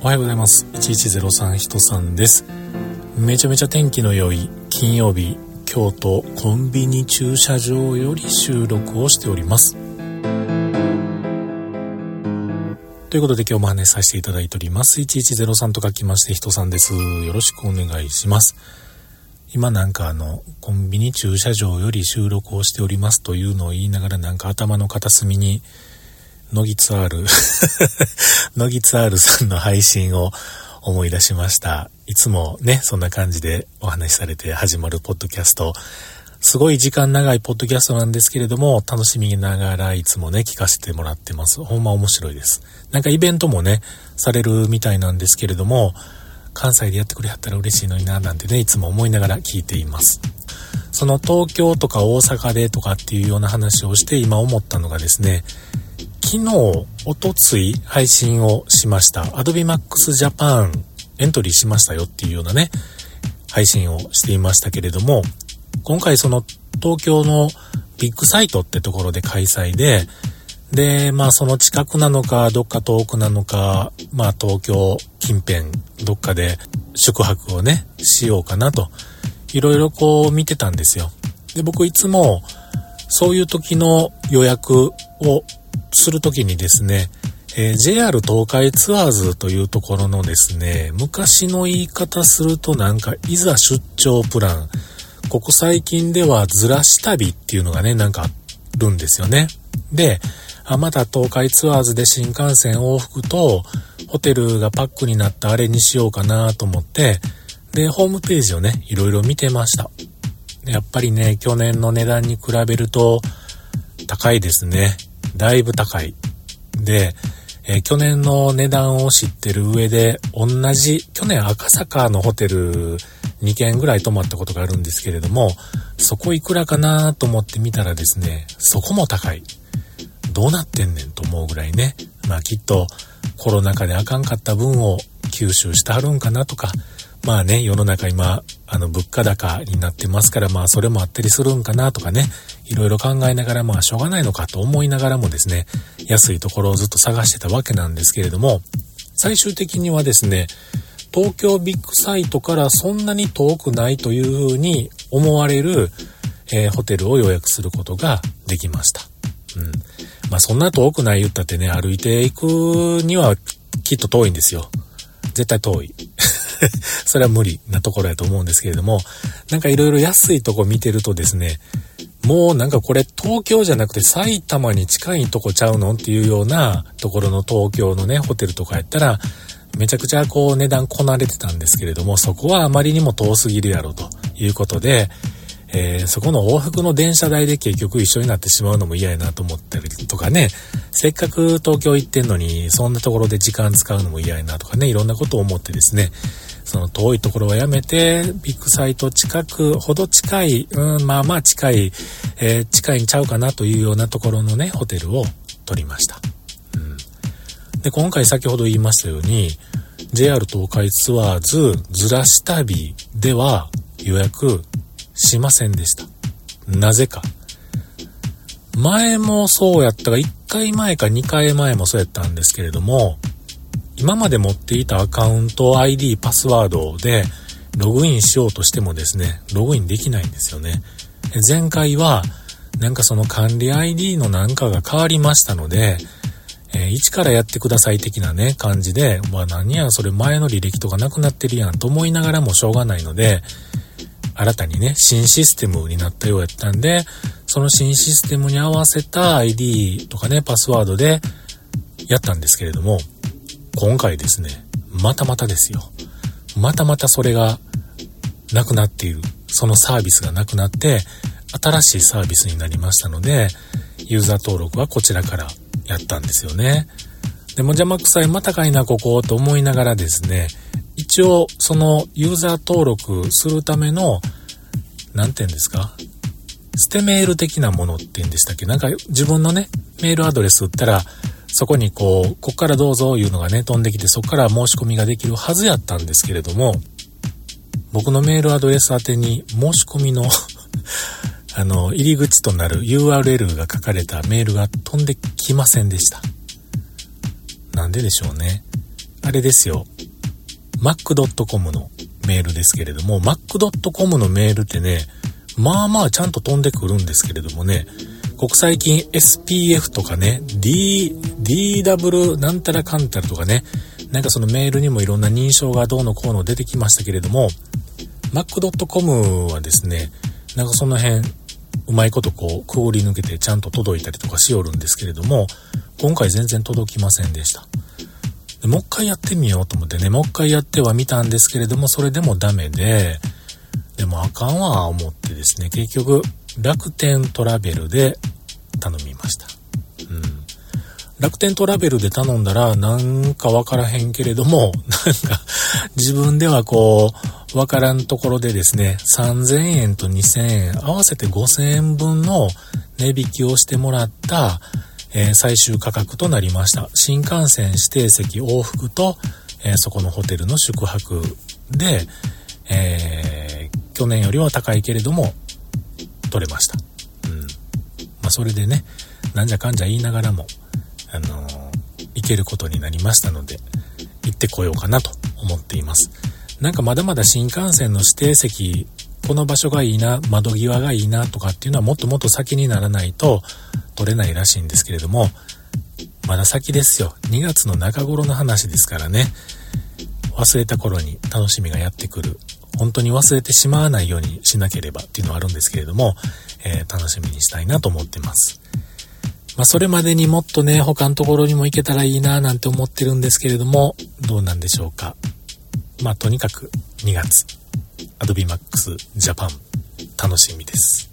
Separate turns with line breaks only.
おはようございます。1103ひとさんです。めちゃめちゃ天気の良い金曜日、京都コンビニ駐車場より収録をしております。ということで今日もお話しさせていただいております。1103と書きましてひとさんです。よろしくお願いします。今コンビニ駐車場より収録をしておりますというのを言いながら頭の片隅にノギツアールノギツアールさんの配信を思い出しました。いつもねそんな感じでお話しされて始まるポッドキャスト、すごい時間長いポッドキャストなんですけれども、楽しみながらいつもね聞かせてもらってます。ほんま面白いです。イベントもねされるみたいなんですけれども、関西でやってくれはったら嬉しいのにななんてねいつも思いながら聞いています。その東京とか大阪でとかっていうような話をして今思ったのがですね、昨日おとつい配信をしましたAdobe Max Japanエントリーしましたよっていうようなね配信をしていましたけれども、今回その東京のビッグサイトってところで開催でその近くなのかどっか遠くなのか、東京近辺どっかで宿泊をねしようかなといろいろ見てたんですよ。で僕いつもそういう時の予約をする時にですね、JR 東海ツアーズというところのですね、昔の言い方するといざ出張プラン、ここ最近ではずらし旅っていうのがねあるんですよね。でまた東海ツアーズで新幹線往復とホテルがパックになったあれにしようかなと思って、でホームページをねいろいろ見てました。やっぱりね去年の値段に比べると高いですね。だいぶ高いで、去年の値段を知ってる上で去年赤坂のホテル2軒ぐらい泊まったことがあるんですけれども、そこいくらかなと思ってみたらですね、そこも高い。どうなってんねんと思うぐらいね、きっとコロナ禍であかんかった分を吸収してはるんかなとか、世の中今物価高になってますからそれもあったりするんかなとかね、いろいろ考えながらしょうがないのかと思いながらもですね、安いところをずっと探してたわけなんですけれども、最終的にはですね東京ビッグサイトからそんなに遠くないというふうに思われる、ホテルを予約することができました。そんな遠くない言ったってね、歩いていくにはきっと遠いんですよ。絶対遠いそれは無理なところやと思うんですけれども、いろいろ安いとこ見てるとですね、もうこれ東京じゃなくて埼玉に近いとこちゃうのっていうようなところの東京のねホテルとかやったらめちゃくちゃ値段こなれてたんですけれども、そこはあまりにも遠すぎるやろということで、そこの往復の電車代で結局一緒になってしまうのも嫌やなと思ったりとかね、せっかく東京行ってんのにそんなところで時間使うのも嫌やなとかね、いろんなことを思ってですね、その遠いところはやめてビッグサイト近くほど近い、近い、近いんちゃうかなというようなところのねホテルを取りました。で今回先ほど言いましたように JR 東海ツアーズずらし旅では予約しませんでした。なぜか。前もそうやったが1回前か2回前もそうやったんですけれども、今まで持っていたアカウント ID パスワードでログインしようとしてもですねログインできないんですよね。前回はその管理 ID のが変わりましたので、一からやってください的なね感じで、何やそれ前の履歴とかなくなってるやんと思いながらもしょうがないので、新たにね新システムになったようやったんで、その新システムに合わせた ID とかねパスワードでやったんですけれども、今回ですねまたですよ、またそれがなくなっている、そのサービスがなくなって新しいサービスになりましたので、ユーザー登録はこちらからやったんですよね。でも邪魔くさいまたかいなここと思いながらですね、一応そのユーザー登録するための捨てメール的なものって言うんでしたっけ、自分のねメールアドレス打ったらそこにこっからどうぞいうのがね飛んできて、そこから申し込みができるはずやったんですけれども、僕のメールアドレス宛てに申し込みの入り口となる URL が書かれたメールが飛んできませんでした。なんででしょうね。あれですよ、 mac.com のメールですけれども、mac.com のメールってね、まあまあちゃんと飛んでくるんですけれどもね、最近 SPF とかね、DW なんたらかんたらとかね、なんかそのメールにもいろんな認証がどうのこうの出てきましたけれども、mac.com はですね、なんかその辺うまいことこうくぐり抜けてちゃんと届いたりとかしよるんですけれども、今回全然届きませんでした。でもう一回やってみようと思ってね、もう一回やってはみたんですけれども、それでもダメで、でもあかんわ思ってですね、結局楽天トラベルで頼みました。楽天トラベルで頼んだらなんかわからへんけれども、なんか自分ではこうわからんところでですね、3000円と2000円合わせて5000円分の値引きをしてもらった、最終価格となりました。新幹線指定席往復と、そこのホテルの宿泊で、去年よりは高いけれども取れました。それでね、なんじゃかんじゃ言いながらも行けることになりましたので、行ってこようかなと思っています。なんかまだまだ新幹線の指定席、この場所がいいな、窓際がいいなとかっていうのはもっともっと先にならないと取れないらしいんですけれども、まだ先ですよ。2月の中頃の話ですからね、忘れた頃に楽しみがやってくる。本当に忘れてしまわないようにしなければっていうのはあるんですけれども、楽しみにしたいなと思ってます。それまでにもっとね、他のところにも行けたらいいななんて思ってるんですけれども、どうなんでしょうか。とにかく2月、Adobe Max Japan 楽しみです。